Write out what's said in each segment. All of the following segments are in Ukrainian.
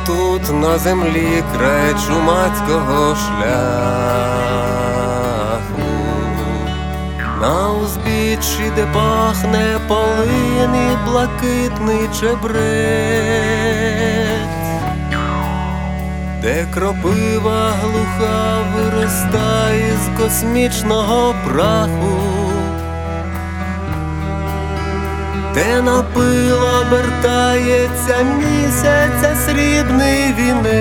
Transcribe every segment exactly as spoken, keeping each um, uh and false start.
тут на землі край чумацького шляху, на узбіччі, де пахне полин і блакитний чебрець, де кропива глуха виростає з космічного праху, де на пил обертається місяця срібний вінець.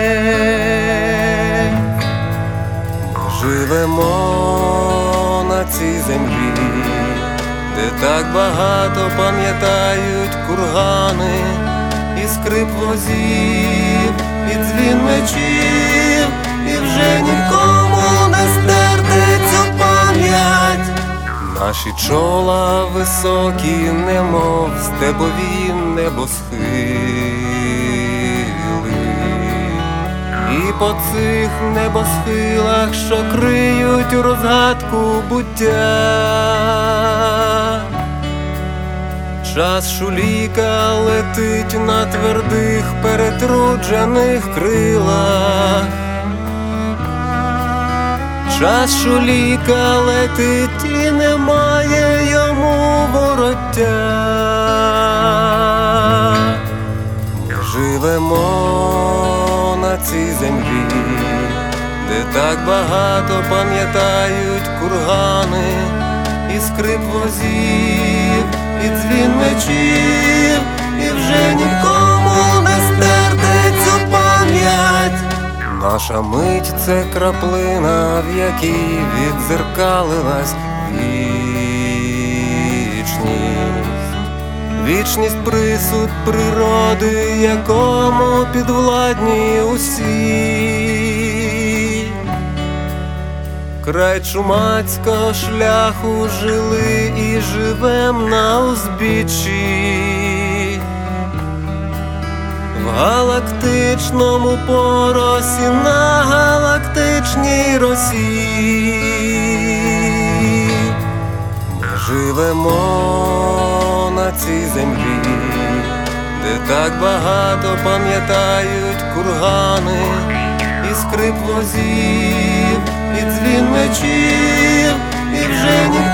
Ми живемо на цій землі, де так багато пам'ятають кургани, і скрип возів, і дзвін мечів, і вже нікому не стерти цю пам'ять. Наші чола високі, немов степові небосхили, і по цих небосхилах, що криють розгадку буття, час шуліка летить на твердих перетруджених крилах. Час шуліка летить і немає йому вороття. Ми живемо на цій землі, де так багато пам'ятають кургани, і скрип возів, і дзвін мечів, і вже нікому не стерти цю пам'ять. Наша мить — це краплина, в якій віддзеркалилась вічність. Вічність — присуд природи, якому підвладні усі. Край чумацького шляху жили і живем на узбіччі, в галактичному поросі, на галактичній росі. Ми живемо на цій землі, де так багато пам'ятають кургани, і скрип возів, і дзвін мечів, і вже ні